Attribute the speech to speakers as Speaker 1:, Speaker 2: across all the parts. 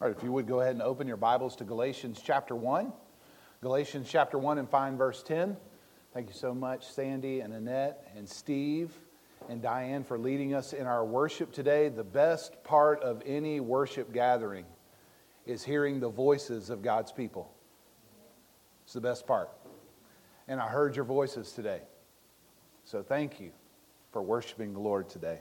Speaker 1: All right, if you would go ahead and open your Bibles to Galatians chapter 1. Galatians chapter 1 and find verse 10. Thank you so much, Sandy and Annette and Steve and Diane, for leading us in our worship today. The best part of any worship gathering is hearing the voices of God's people. It's the best part. And I heard your voices today. So thank you for worshiping the Lord today.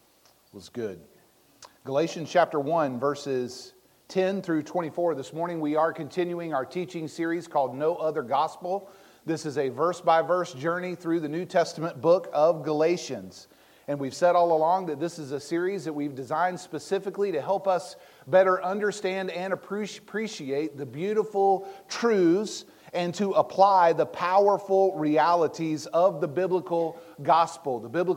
Speaker 1: It was good. Galatians chapter 1, verses 10 through 24. This morning we are continuing our teaching series called No Other Gospel. This is a verse-by-verse journey through the New Testament book of Galatians. And we've said all along that this is a series that we've designed specifically to help us better understand and appreciate the beautiful truths and to apply the powerful realities of the biblical gospel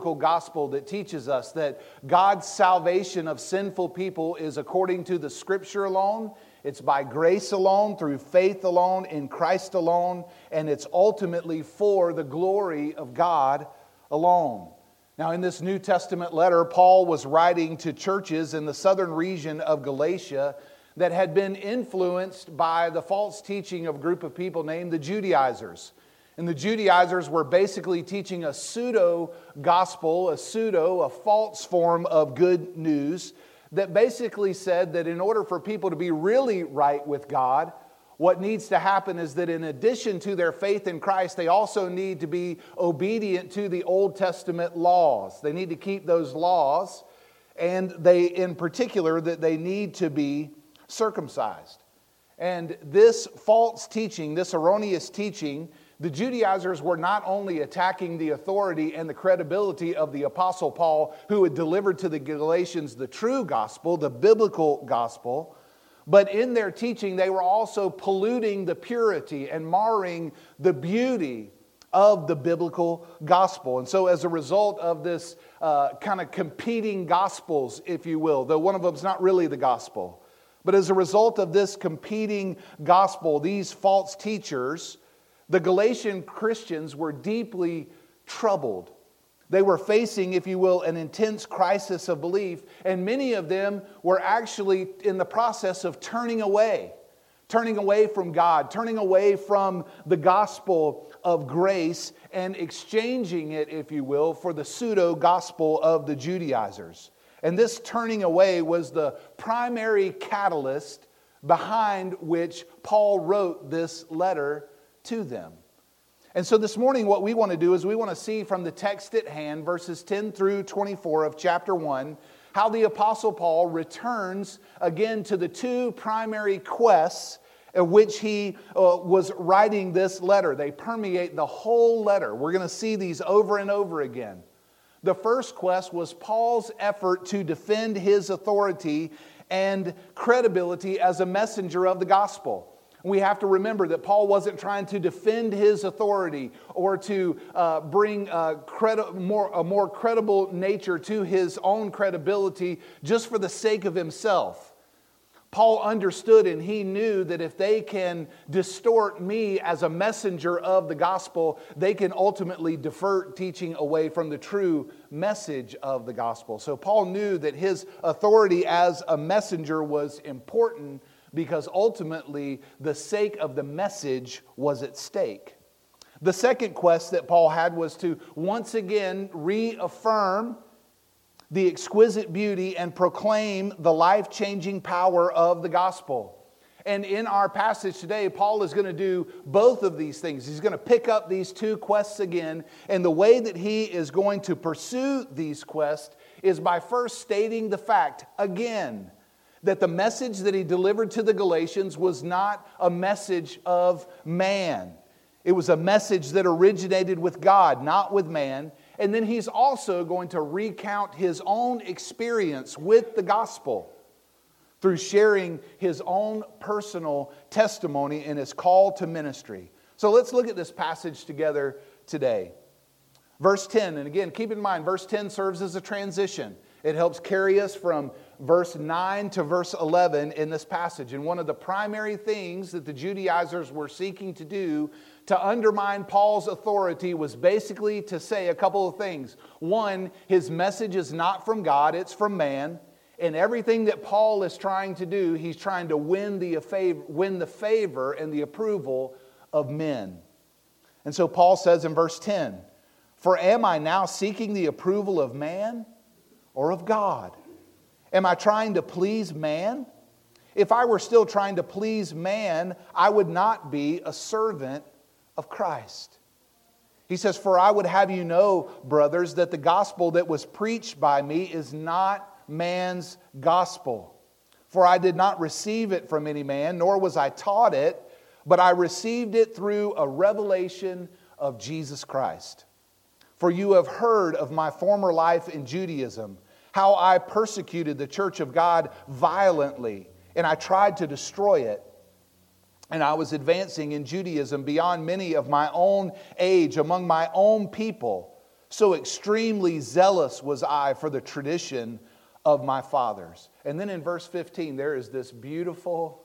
Speaker 1: that teaches us that God's salvation of sinful people is according to the Scripture alone, it's by grace alone, through faith alone, in Christ alone, and it's ultimately for the glory of God alone. Now, in this New Testament letter, Paul was writing to churches in the southern region of Galatia that had been influenced by the false teaching of a group of people named the Judaizers. And the Judaizers were basically teaching a pseudo-gospel, a false form of good news that basically said that in order for people to be really right with God, what needs to happen is that in addition to their faith in Christ, they also need to be obedient to the Old Testament laws. They need to keep those laws, and they, in particular, that they need to be circumcised. And this false teaching, this erroneous teaching, the Judaizers were not only attacking the authority and the credibility of the Apostle Paul, who had delivered to the Galatians the true gospel, the biblical gospel, but in their teaching they were also polluting the purity and marring the beauty of the biblical gospel. And so as a result of this kind of competing gospels, if you will, though one of them is not really the gospel, but as a result of this competing gospel, these false teachers, the Galatian Christians were deeply troubled. They were facing, if you will, an intense crisis of belief, and many of them were actually in the process of turning away from God, turning away from the gospel of grace and exchanging it, if you will, for the pseudo-gospel of the Judaizers. And this turning away was the primary catalyst behind which Paul wrote this letter to them. And so this morning what we want to do is we want to see from the text at hand, verses 10 through 24 of chapter 1, how the Apostle Paul returns again to the two primary quests of which he was writing this letter. They permeate the whole letter. We're going to see these over and over again. The first quest was Paul's effort to defend his authority and credibility as a messenger of the gospel. We have to remember that Paul wasn't trying to defend his authority or to bring a more credible nature to his own credibility just for the sake of himself. Paul understood and he knew that if they can distort me as a messenger of the gospel, they can ultimately divert teaching away from the true message of the gospel. So Paul knew that his authority as a messenger was important because ultimately the sake of the message was at stake. The second quest that Paul had was to once again reaffirm the exquisite beauty and proclaim the life-changing power of the gospel. And in our passage today, Paul is going to do both of these things. He's going to pick up these two quests again, and the way that he is going to pursue these quests is by first stating the fact, again, that the message that he delivered to the Galatians was not a message of man. It was a message that originated with God, not with man. And then he's also going to recount his own experience with the gospel through sharing his own personal testimony in his call to ministry. So let's look at this passage together today. Verse 10, and again, keep in mind, verse 10 serves as a transition. It helps carry us from verse 9 to verse 11 in this passage. And one of the primary things that the Judaizers were seeking to do to undermine Paul's authority was basically to say a couple of things. One, his message is not from God, it's from man. In everything that Paul is trying to do, he's trying to win the favor and the approval of men. And so Paul says in verse 10, "For am I now seeking the approval of man or of God? Am I trying to please man? If I were still trying to please man, I would not be a servant of Christ." He says, "For I would have you know, brothers, that the gospel that was preached by me is not man's gospel. For I did not receive it from any man, nor was I taught it, but I received it through a revelation of Jesus Christ. For you have heard of my former life in Judaism, how I persecuted the church of God violently, and I tried to destroy it. And I was advancing in Judaism beyond many of my own age among my own people. So extremely zealous was I for the tradition of my fathers." And then in verse 15, there is this beautiful,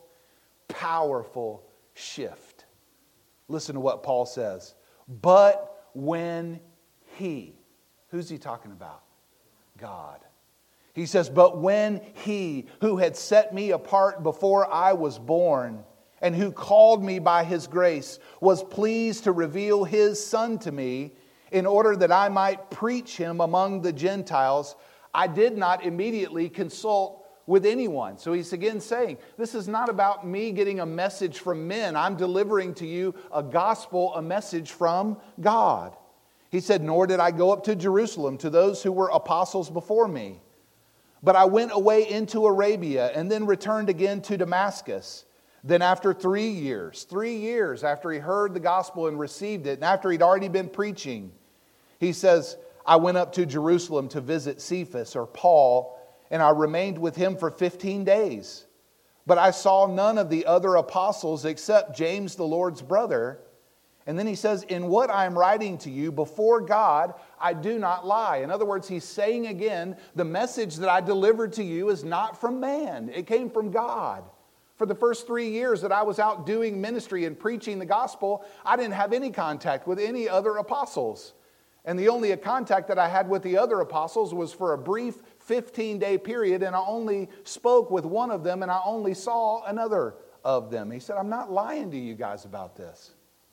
Speaker 1: powerful shift. Listen to what Paul says. "But when he," who's he talking about? God. He says, "But when he who had set me apart before I was born, and who called me by his grace, was pleased to reveal his Son to me, in order that I might preach him among the Gentiles, I did not immediately consult with anyone." So he's again saying, this is not about me getting a message from men. I'm delivering to you a gospel, a message from God. He said, "Nor did I go up to Jerusalem to those who were apostles before me. But I went away into Arabia and then returned again to Damascus. Then after 3 years after he heard the gospel and received it, and after he'd already been preaching, he says, I went up to Jerusalem to visit Cephas," or Paul, "and I remained with him for 15 days. But I saw none of the other apostles except James, the Lord's brother." And then he says, "In what I am writing to you before God, I do not lie." In other words, he's saying again, the message that I delivered to you is not from man. It came from God. For the first 3 years that I was out doing ministry and preaching the gospel, I didn't have any contact with any other apostles. And the only contact that I had with the other apostles was for a brief 15-day period, and I only spoke with one of them, and I only saw another of them. He said, I'm not lying to you guys about this.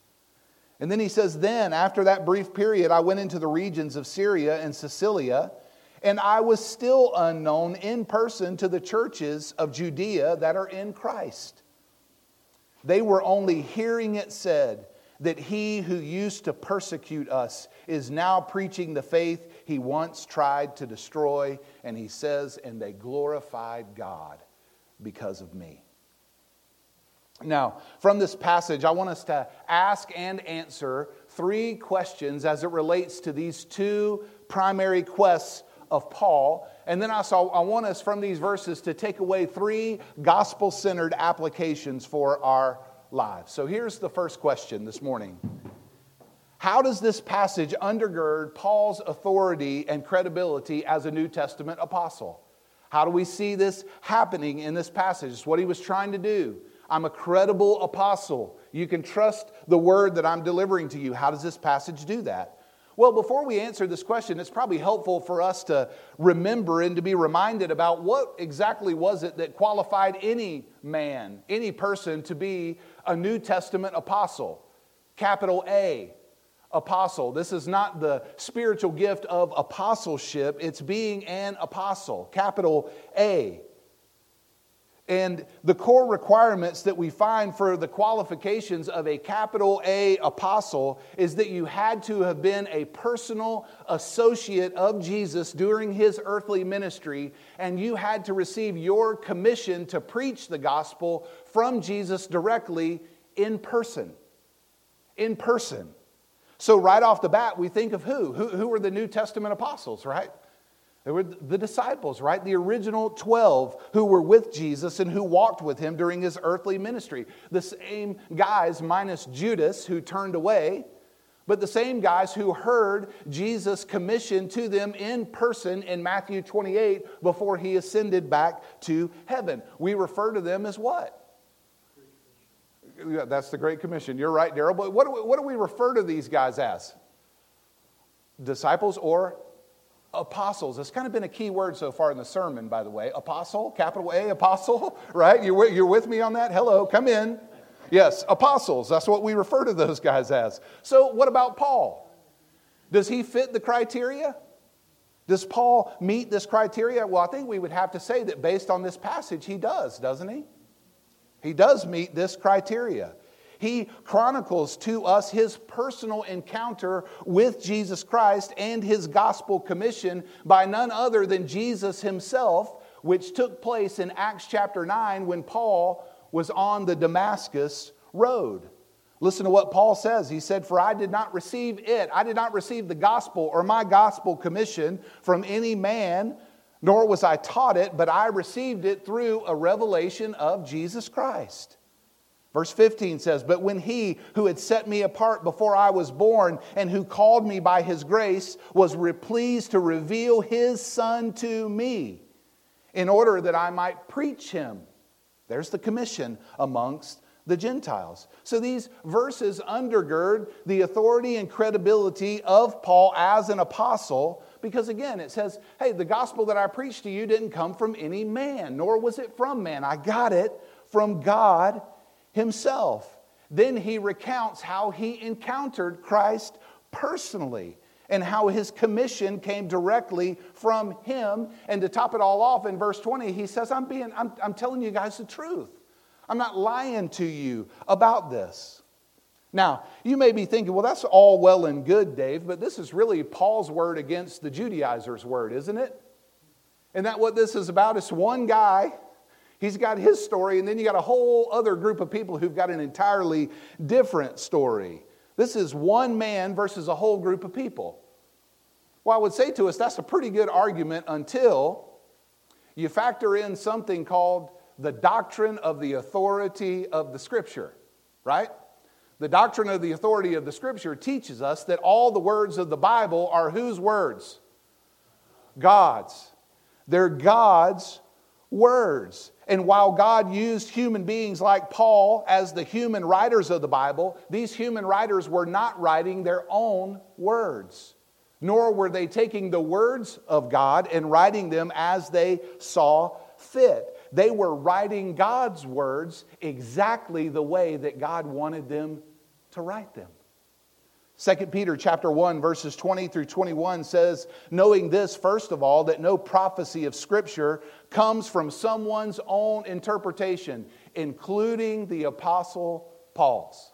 Speaker 1: And then he says, then after that brief period, I went into the regions of Syria and Cilicia, and I was still unknown in person to the churches of Judea that are in Christ. They were only hearing it said that he who used to persecute us is now preaching the faith he once tried to destroy. And he says, and they glorified God because of me. Now, from this passage, I want us to ask and answer 3 questions as it relates to these 2 primary quests of Paul. And then also, I want us from these verses to take away 3 gospel-centered applications for our lives. So here's the first question this morning. How does this passage undergird Paul's authority and credibility as a New Testament apostle? How do we see this happening in this passage? It's what he was trying to do. I'm a credible apostle. You can trust the word that I'm delivering to you. How does this passage do that? Well, before we answer this question, it's probably helpful for us to remember and to be reminded about what exactly was it that qualified any man, any person to be a New Testament apostle. Capital A, apostle. This is not the spiritual gift of apostleship. It's being an apostle. Capital A. And the core requirements that we find for the qualifications of a capital A apostle is that you had to have been a personal associate of Jesus during his earthly ministry, and you had to receive your commission to preach the gospel from Jesus directly in person. In person. So right off the bat, we think of who? Who were the New Testament apostles, right? They were the disciples, right? The original 12 who were with Jesus and who walked with him during his earthly ministry. The same guys minus Judas who turned away, but the same guys who heard Jesus commission to them in person in Matthew 28 before he ascended back to heaven. We refer to them as what? That's the Great Commission. You're right, Darrell. But what do we refer to these guys as? Disciples or Apostles. It's kind of been a key word so far in the sermon, by the way. Apostle, capital A, apostle, right? You're with me on that? Hello, come in. Yes, apostles. That's what we refer to those guys as. So what about Paul? Does he fit the criteria? Does Paul meet this criteria? Well, I think we would have to say that based on this passage, he does, doesn't he? He does meet this criteria. He chronicles to us his personal encounter with Jesus Christ and his gospel commission by none other than Jesus himself, which took place in Acts chapter 9 when Paul was on the Damascus road. Listen to what Paul says. He said, "For I did not receive the gospel or my gospel commission from any man, nor was I taught it, but I received it through a revelation of Jesus Christ." Verse 15 says, "But when he who had set me apart before I was born and who called me by his grace was pleased to reveal his Son to me in order that I might preach him." There's the commission amongst the Gentiles. So these verses undergird the authority and credibility of Paul as an apostle because, again, it says, hey, the gospel that I preached to you didn't come from any man, nor was it from man. I got it from God himself. Then he recounts how he encountered Christ personally and how his commission came directly from him. And to top it all off, in verse 20, he says, I'm telling you guys the truth. I'm not lying to you about this. Now, you may be thinking, well, that's all well and good, Dave, but this is really Paul's word against the Judaizers' word, isn't it? Isn't that what this is about? It's one guy. He's got his story, and then you got a whole other group of people who've got an entirely different story. This is one man versus a whole group of people. Well, I would say to us, that's a pretty good argument until you factor in something called the doctrine of the authority of the Scripture, right? The doctrine of the authority of the Scripture teaches us that all the words of the Bible are whose words? God's. They're God's words. And while God used human beings like Paul as the human writers of the Bible, these human writers were not writing their own words, nor were they taking the words of God and writing them as they saw fit. They were writing God's words exactly the way that God wanted them to write them. 2 Peter chapter 1, verses 20 through 21 says, knowing this, first of all, that no prophecy of Scripture comes from someone's own interpretation, including the Apostle Paul's.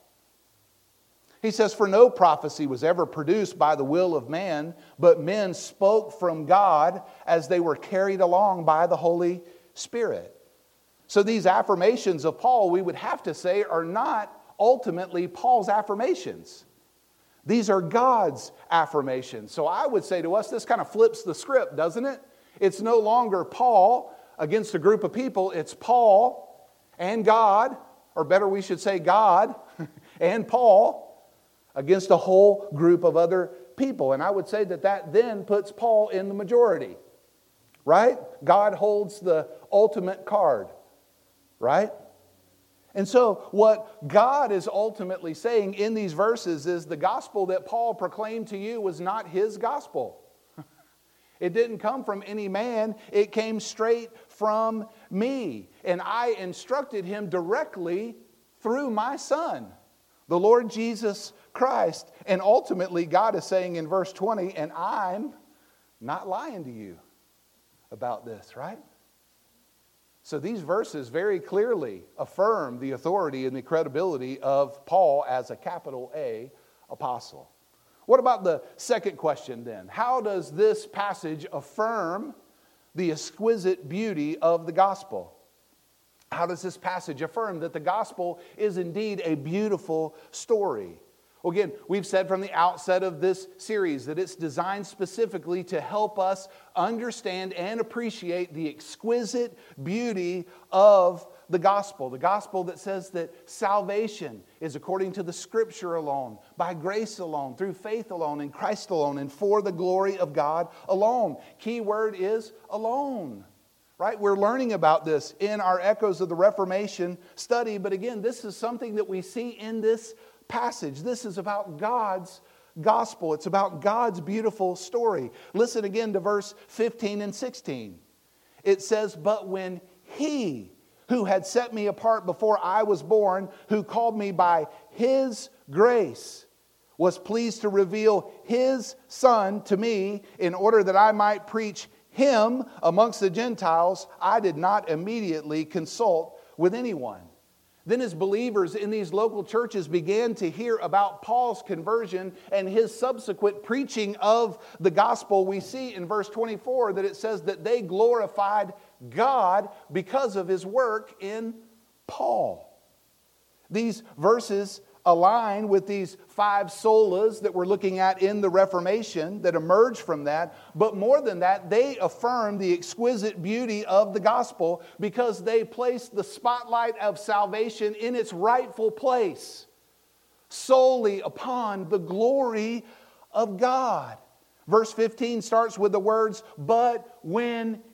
Speaker 1: He says, for no prophecy was ever produced by the will of man, but men spoke from God as they were carried along by the Holy Spirit. So these affirmations of Paul, we would have to say, are not ultimately Paul's affirmations. These are God's affirmations. So I would say to us, this kind of flips the script, doesn't it? It's no longer Paul against a group of people. It's Paul and God, or better we should say God and Paul against a whole group of other people. And I would say that that then puts Paul in the majority, right? God holds the ultimate card, right? And so what God is ultimately saying in these verses is the gospel that Paul proclaimed to you was not his gospel. It didn't come from any man. It came straight from me. And I instructed him directly through my Son, the Lord Jesus Christ. And ultimately, God is saying in verse 20, and I'm not lying to you about this, right? So these verses very clearly affirm the authority and the credibility of Paul as a capital A apostle. What about the second question then? How does this passage affirm the exquisite beauty of the gospel? How does this passage affirm that the gospel is indeed a beautiful story? Well, again, we've said from the outset of this series that it's designed specifically to help us understand and appreciate the exquisite beauty of the gospel that says that salvation is according to the Scripture alone, by grace alone, through faith alone, in Christ alone, and for the glory of God alone. Key word is alone. Right? We're learning about this in our Echoes of the Reformation study, but again, this is something that we see in this passage. This is about God's gospel. It's about God's beautiful story. Listen again to verse 15 and 16. It says, "But when He who had set me apart before I was born, who called me by His grace, was pleased to reveal His Son to me in order that I might preach Him amongst the Gentiles, I did not immediately consult with anyone." Then as believers in these local churches began to hear about Paul's conversion and his subsequent preaching of the gospel, we see in verse 24 that it says that they glorified God because of his work in Paul. These verses align with these 5 solas that we're looking at in the Reformation that emerge from that. But more than that, they affirm the exquisite beauty of the gospel because they place the spotlight of salvation in its rightful place, solely upon the glory of God. Verse 15 starts with the words, "But when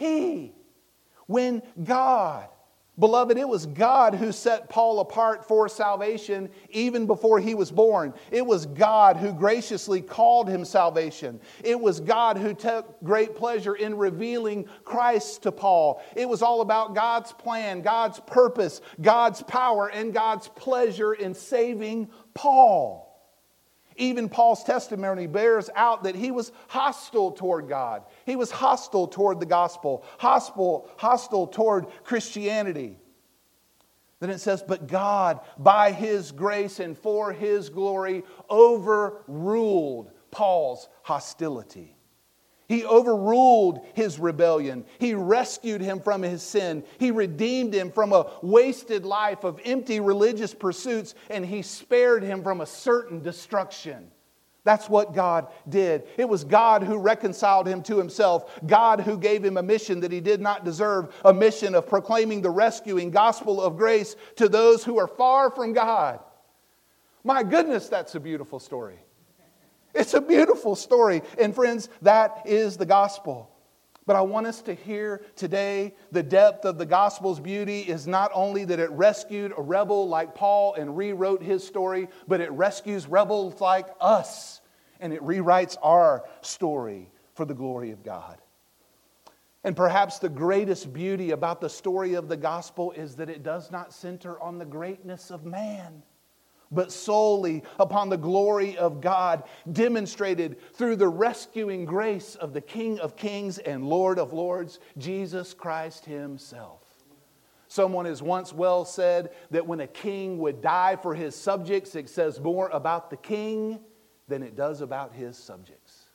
Speaker 1: God." Beloved, it was God who set Paul apart for salvation even before he was born. It was God who graciously called him salvation. It was God who took great pleasure in revealing Christ to Paul. It was all about God's plan, God's purpose, God's power, and God's pleasure in saving Paul. Even Paul's testimony bears out that he was hostile toward God. He was hostile toward the gospel, hostile toward Christianity. Then it says, "But God, by His grace and for His glory, overruled Paul's hostility." He overruled his rebellion. He rescued him from his sin. He redeemed him from a wasted life of empty religious pursuits, and He spared him from a certain destruction. That's what God did. It was God who reconciled him to Himself. God who gave him a mission that he did not deserve, a mission of proclaiming the rescuing gospel of grace to those who are far from God. My goodness, that's a beautiful story. It's a beautiful story. And friends, that is the gospel. But I want us to hear today the depth of the gospel's beauty is not only that it rescued a rebel like Paul and rewrote his story, but it rescues rebels like us and it rewrites our story for the glory of God. And perhaps the greatest beauty about the story of the gospel is that it does not center on the greatness of man, but solely upon the glory of God, demonstrated through the rescuing grace of the King of Kings and Lord of Lords, Jesus Christ Himself. Someone has once well said that when a king would die for his subjects, it says more about the king than it does about his subjects.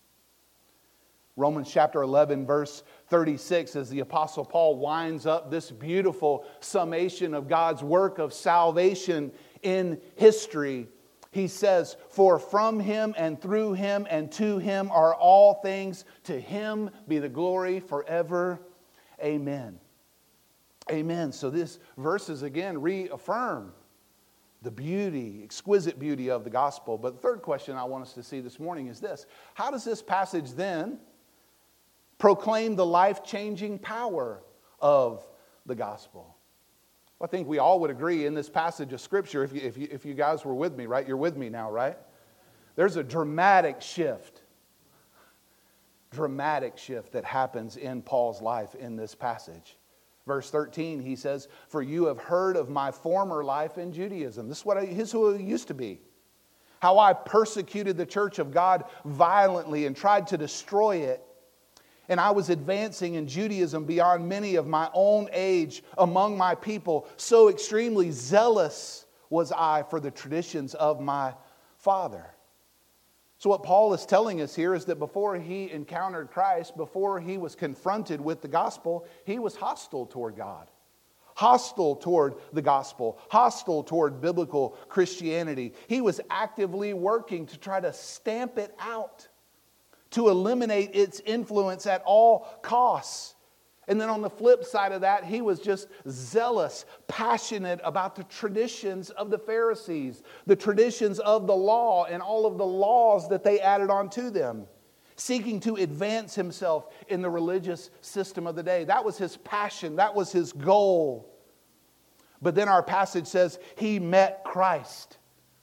Speaker 1: Romans chapter 11, verse 36, as the Apostle Paul winds up this beautiful summation of God's work of salvation in history, he says, "For from Him and through Him and to Him are all things. To Him be the glory forever. Amen." Amen. So these verses again reaffirm the beauty, exquisite beauty of the gospel. But the third question I want us to see this morning is this: how does this passage then proclaim the life-changing power of the gospel? I think we all would agree in this passage of Scripture, if you guys were with me, right? You're with me now, right? There's a dramatic shift that happens in Paul's life in this passage. Verse 13, he says, "For you have heard of my former life in Judaism." This is who he used to be. "How I persecuted the church of God violently and tried to destroy it. And I was advancing in Judaism beyond many of my own age among my people. So extremely zealous was I for the traditions of my father." So what Paul is telling us here is that before he encountered Christ, before he was confronted with the gospel, he was hostile toward God, hostile toward the gospel, hostile toward biblical Christianity. He was actively working to try to stamp it out, to eliminate its influence at all costs. And then on the flip side of that, he was just zealous, passionate about the traditions of the Pharisees, the traditions of the law and all of the laws that they added onto them, seeking to advance himself in the religious system of the day. That was his passion. That was his goal. But then our passage says he met Christ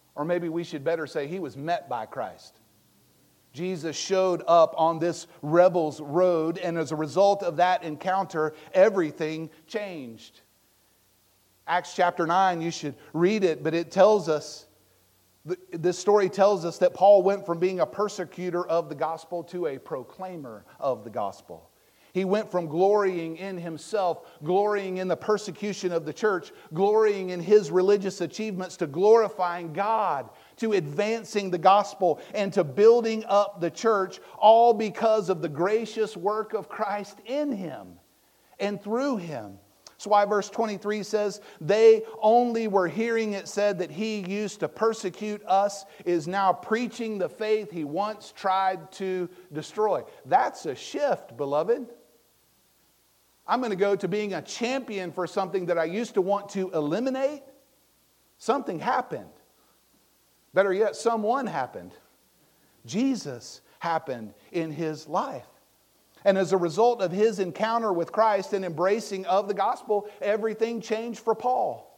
Speaker 1: Or maybe we should better say he was met by Christ. Jesus showed up on this rebel's road, and as a result of that encounter, everything changed. Acts chapter 9, you should read it, but it tells us, this story tells us that Paul went from being a persecutor of the gospel to a proclaimer of the gospel. He went from glorying in himself, glorying in the persecution of the church, glorying in his religious achievements, to glorifying God, to advancing the gospel, and to building up the church, all because of the gracious work of Christ in him and through him. That's why verse 23 says, they only were hearing it said that he used to persecute us, is now preaching the faith he once tried to destroy. That's a shift, beloved. I'm going to go to being a champion for something that I used to want to eliminate. Something happened. Better yet, someone happened. Jesus happened in his life. And as a result of his encounter with Christ and embracing of the gospel, everything changed for Paul.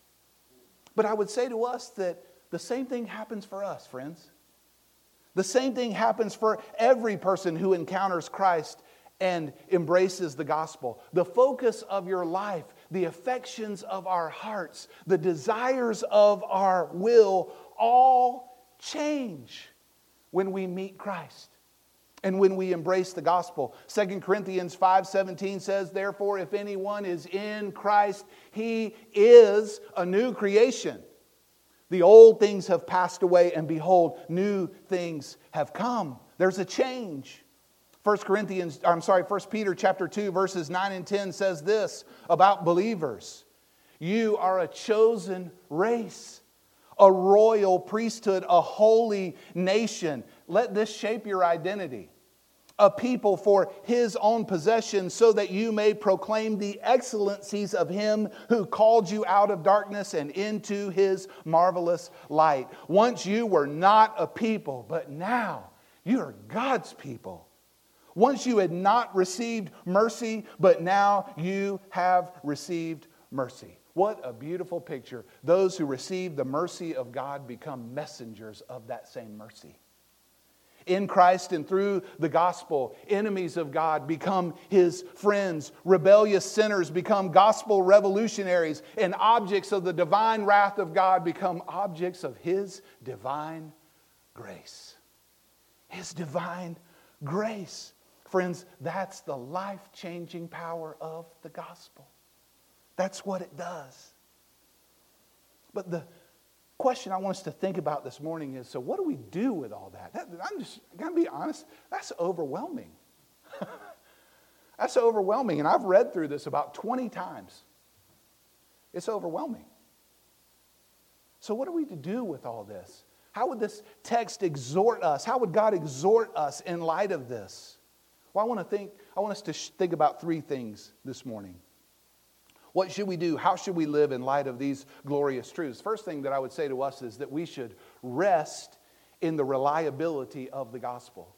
Speaker 1: But I would say to us that the same thing happens for us, friends. The same thing happens for every person who encounters Christ and embraces the gospel. The focus of your life, the affections of our hearts, the desires of our will all change when we meet Christ and when we embrace the gospel. 2 Corinthians 5:17 says, therefore, if anyone is in Christ, he is a new creation. The old things have passed away, and behold, new things have come. There's a change. 1 Peter chapter 2, verses 9 and 10 says this about believers. You are a chosen race, a royal priesthood, a holy nation. Let this shape your identity. A people for his own possession, so that you may proclaim the excellencies of him who called you out of darkness and into his marvelous light. Once you were not a people, but now you are God's people. Once you had not received mercy, but now you have received mercy. What a beautiful picture. Those who receive the mercy of God become messengers of that same mercy. In Christ and through the gospel, enemies of God become his friends. Rebellious sinners become gospel revolutionaries. And objects of the divine wrath of God become objects of his divine grace. His divine grace. Friends, that's the life-changing power of the gospel. That's what it does. But the question I want us to think about this morning is, so what do we do with all that? I'm going to be honest, that's overwhelming. That's overwhelming. And I've read through this about 20 times. It's overwhelming. So what are we to do with all this? How would this text exhort us? How would God exhort us in light of this? Well, I want us to think about three things this morning. What should we do? How should we live in light of these glorious truths? First thing that I would say to us is that we should rest in the reliability of the gospel.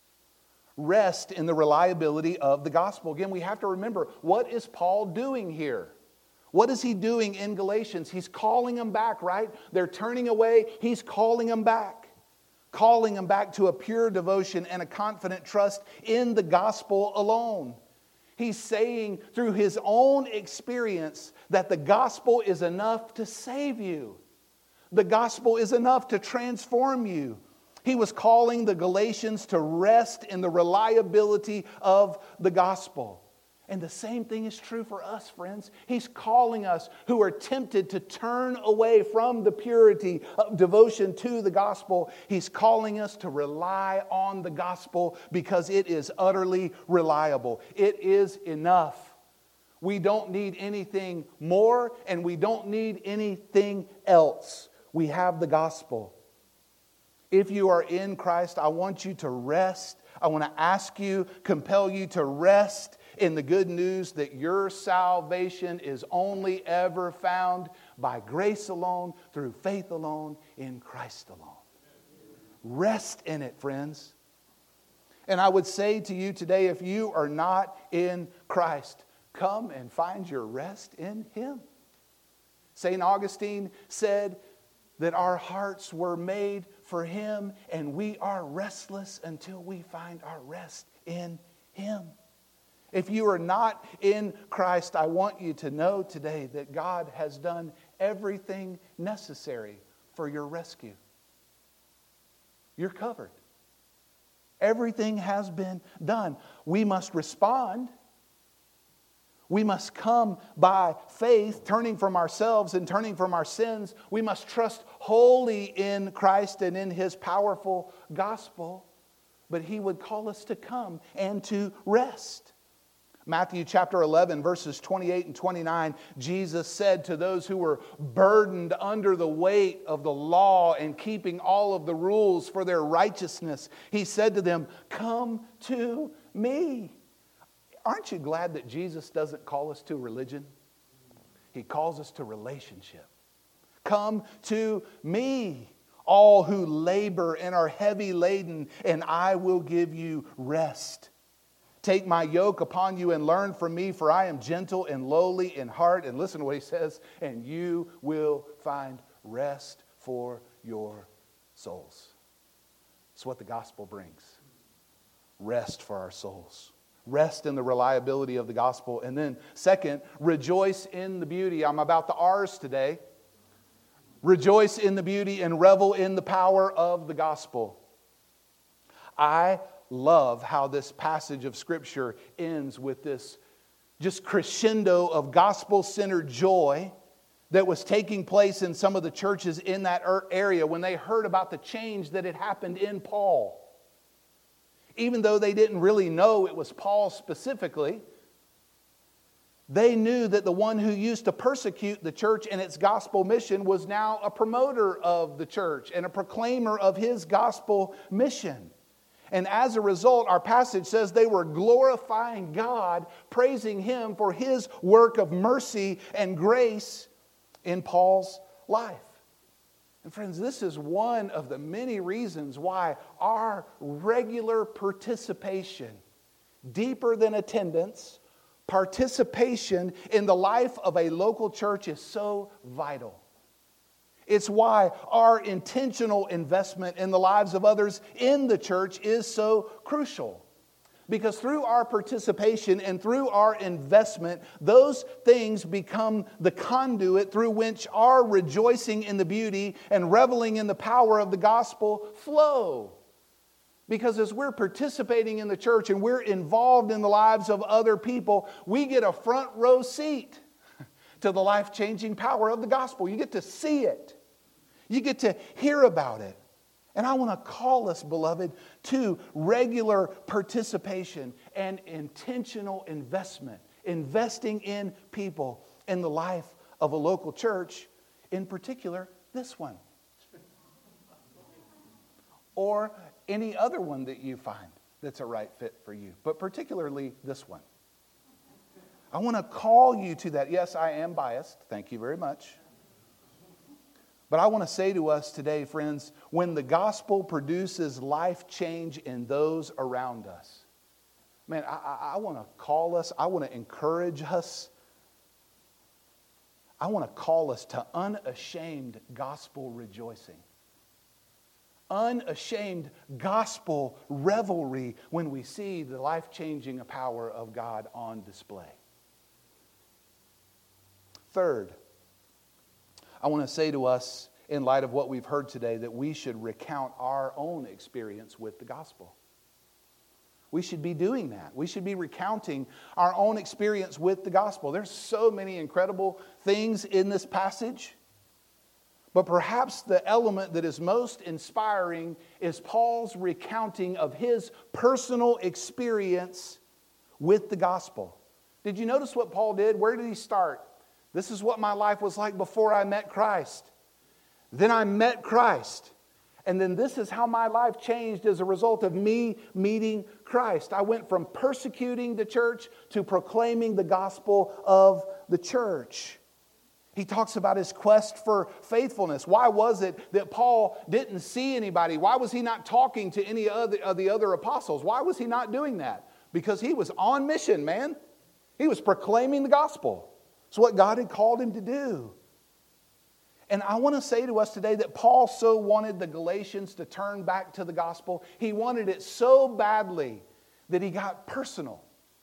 Speaker 1: Rest in the reliability of the gospel. Again, we have to remember, what is Paul doing here? What is he doing in Galatians? He's calling them back, right? They're turning away. He's calling them back. Calling them back to a pure devotion and a confident trust in the gospel alone. He's saying through his own experience that the gospel is enough to save you. The gospel is enough to transform you. He was calling the Galatians to rest in the reliability of the gospel. And the same thing is true for us, friends. He's calling us who are tempted to turn away from the purity of devotion to the gospel. He's calling us to rely on the gospel because it is utterly reliable. It is enough. We don't need anything more, and we don't need anything else. We have the gospel. If you are in Christ, I want you to rest. I want to ask you, compel you to rest in the good news that your salvation is only ever found by grace alone, through faith alone, in Christ alone. Rest in it, friends. And I would say to you today, if you are not in Christ, come and find your rest in Him. St. Augustine said, that our hearts were made for Him, and we are restless until we find our rest in Him. If you are not in Christ, I want you to know today that God has done everything necessary for your rescue. You're covered. Everything has been done. We must respond. We must come by faith, turning from ourselves and turning from our sins. We must trust wholly in Christ and in His powerful gospel. But He would call us to come and to rest. Matthew chapter 11, verses 28 and 29, Jesus said to those who were burdened under the weight of the law and keeping all of the rules for their righteousness, He said to them, "Come to me." Aren't you glad that Jesus doesn't call us to religion? He calls us to relationship. Come to me, all who labor and are heavy laden, and I will give you rest. Take my yoke upon you and learn from me, for I am gentle and lowly in heart. And listen to what He says, and you will find rest for your souls. It's what the gospel brings. Rest for our souls. Rest in the reliability of the gospel. And then second, rejoice in the beauty. I'm about the R's today. Rejoice in the beauty and revel in the power of the gospel. I love how this passage of Scripture ends with this just crescendo of gospel-centered joy that was taking place in some of the churches in that area when they heard about the change that had happened in Paul. Even though they didn't really know it was Paul specifically, they knew that the one who used to persecute the church and its gospel mission was now a promoter of the church and a proclaimer of his gospel mission. And as a result, our passage says they were glorifying God, praising Him for His work of mercy and grace in Paul's life. And friends, this is one of the many reasons why our regular participation, deeper than attendance, participation in the life of a local church is so vital. It's why our intentional investment in the lives of others in the church is so crucial. Because through our participation and through our investment, those things become the conduit through which our rejoicing in the beauty and reveling in the power of the gospel flow. Because as we're participating in the church and we're involved in the lives of other people, we get a front row seat to the life-changing power of the gospel. You get to see it. You get to hear about it. And I want to call us, beloved, to regular participation and intentional investment. Investing in people in the life of a local church, in particular, this one. Or any other one that you find that's a right fit for you. But particularly this one. I want to call you to that. Yes, I am biased. Thank you very much. But I want to say to us today, friends, when the gospel produces life change in those around us, man, I want to call us, I want to encourage us, I want to call us to unashamed gospel rejoicing. Unashamed gospel revelry when we see the life-changing power of God on display. Third, I want to say to us, in light of what we've heard today, that we should recount our own experience with the gospel. We should be doing that. We should be recounting our own experience with the gospel. There's so many incredible things in this passage. But perhaps the element that is most inspiring is Paul's recounting of his personal experience with the gospel. Did you notice what Paul did? Where did he start? This is what my life was like before I met Christ. Then I met Christ. And then this is how my life changed as a result of me meeting Christ. I went from persecuting the church to proclaiming the gospel of the church. He talks about his quest for faithfulness. Why was it that Paul didn't see anybody? Why was he not talking to any of the other apostles? Why was he not doing that? Because he was on mission, man. He was proclaiming the gospel. It's what God had called him to do. And I want to say to us today that Paul so wanted the Galatians to turn back to the gospel. He wanted it so badly that he got personal.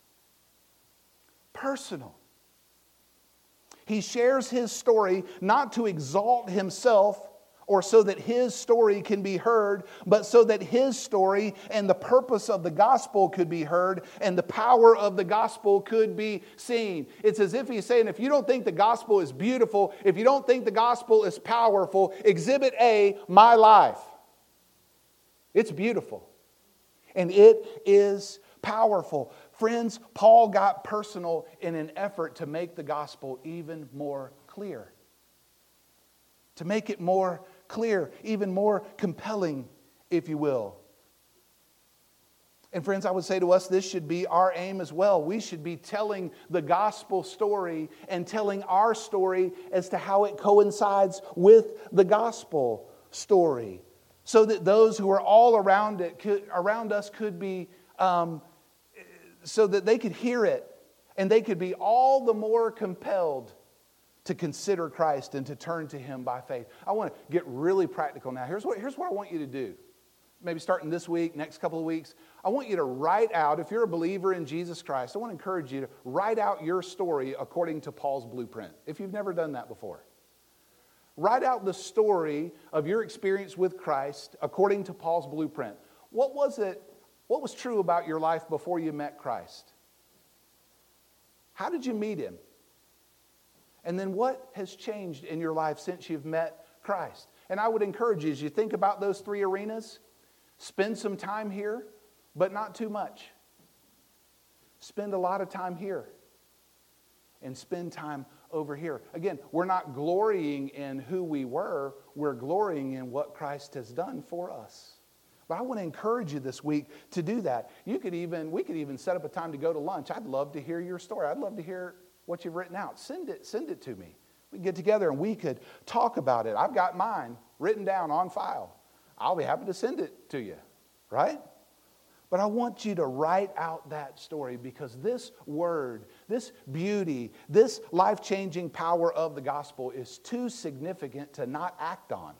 Speaker 1: Personal. He shares his story not to exalt himself or so that his story can be heard, but so that his story and the purpose of the gospel could be heard and the power of the gospel could be seen. It's as if he's saying, if you don't think the gospel is beautiful, if you don't think the gospel is powerful, exhibit A, my life. It's beautiful. And it is powerful. Friends, Paul got personal in an effort to make the gospel even more clear. To make it more clear, even more compelling, if you will. And friends, I would say to us, this should be our aim as well. We should be telling the gospel story and telling our story as to how it coincides with the gospel story, so that those who are all around us could be, so that they could hear it and they could be all the more compelled to consider Christ and to turn to Him by faith. I want to get really practical now. Here's what I want you to do. Maybe starting this week, next couple of weeks. I want you to write out, if you're a believer in Jesus Christ, I want to encourage you to write out your story according to Paul's blueprint, if you've never done that before. Write out the story of your experience with Christ according to Paul's blueprint. What was true about your life before you met Christ? How did you meet Him? And then what has changed in your life since you've met Christ? And I would encourage you, as you think about those three arenas, spend some time here, but not too much. Spend a lot of time here and spend time over here. Again, we're not glorying in who we were, we're glorying in what Christ has done for us. But I want to encourage you this week to do that. We could even set up a time to go to lunch. I'd love to hear your story. I'd love to hear what you've written out. Send it to me. We can get together and we could talk about it. I've got mine written down on file. I'll be happy to send it to you, right? But I want you to write out that story, because this word, this beauty, this life-changing power of the gospel is too significant to not act on.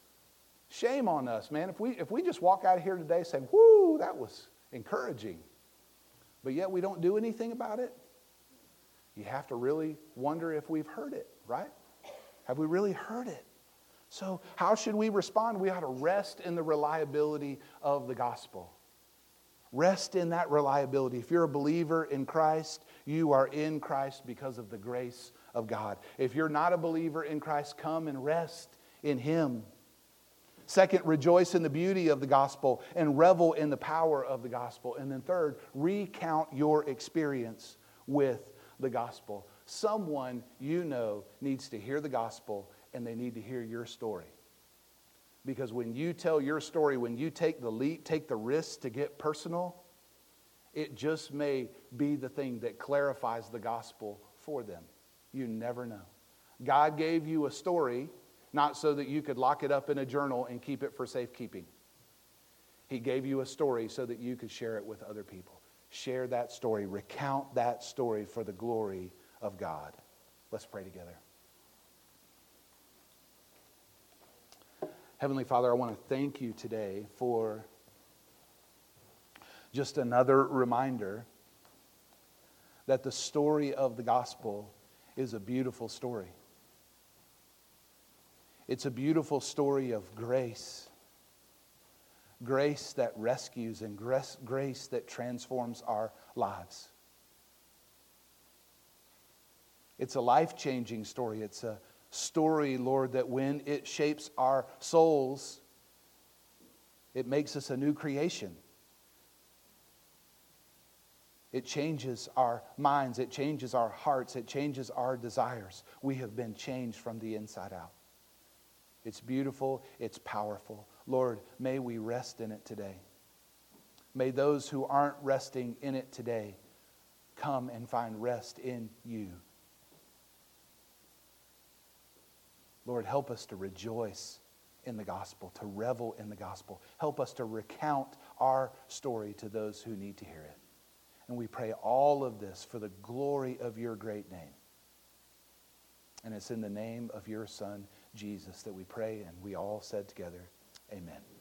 Speaker 1: Shame on us, man. If we just walk out of here today saying, whoo, that was encouraging, but yet we don't do anything about it, you have to really wonder if we've heard it, right? Have we really heard it? So how should we respond? We ought to rest in the reliability of the gospel. Rest in that reliability. If you're a believer in Christ, you are in Christ because of the grace of God. If you're not a believer in Christ, come and rest in Him. Second, rejoice in the beauty of the gospel and revel in the power of the gospel. And then third, recount your experience with the gospel. Someone you know needs to hear the gospel, and they need to hear your story. Because when you tell your story, when you take the leap, take the risk to get personal, it just may be the thing that clarifies the gospel for them. You never know. God gave you a story not so that you could lock it up in a journal and keep it for safekeeping. He gave you a story so that you could share it with other people. Share that story. Recount that story for the glory of God. Let's pray together. Heavenly Father, I want to thank you today for just another reminder that the story of the gospel is a beautiful story. It's a beautiful story of grace. Grace that rescues and grace that transforms our lives. It's a life-changing story. It's a story, Lord, that when it shapes our souls, it makes us a new creation. It changes our minds. It changes our hearts. It changes our desires. We have been changed from the inside out. It's beautiful. It's powerful. Lord, may we rest in it today. May those who aren't resting in it today come and find rest in you. Lord, help us to rejoice in the gospel, to revel in the gospel. Help us to recount our story to those who need to hear it. And we pray all of this for the glory of your great name. And it's in the name of your Son, Jesus that we pray, and we all said together, amen.